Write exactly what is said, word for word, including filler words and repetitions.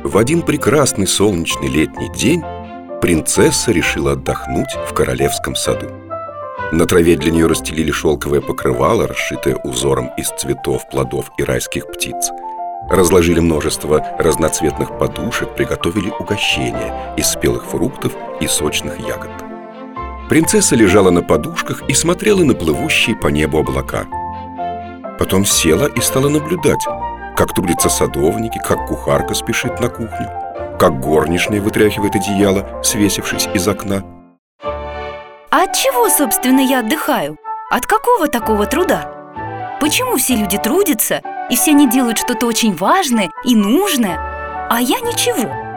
В один прекрасный солнечный летний день принцесса решила отдохнуть в королевском саду. На траве для нее расстелили шелковое покрывало, расшитое узором из цветов, плодов и райских птиц. Разложили множество разноцветных подушек, приготовили угощения из спелых фруктов и сочных ягод. Принцесса лежала на подушках и смотрела на плывущие по небу облака. Потом села и стала наблюдать, как трудятся садовники, как кухарка спешит на кухню, как горничная вытряхивает одеяло, свесившись из окна. А от чего, собственно, я отдыхаю? От какого такого труда? Почему все люди трудятся, и все они делают что-то очень важное и нужное, а я ничего?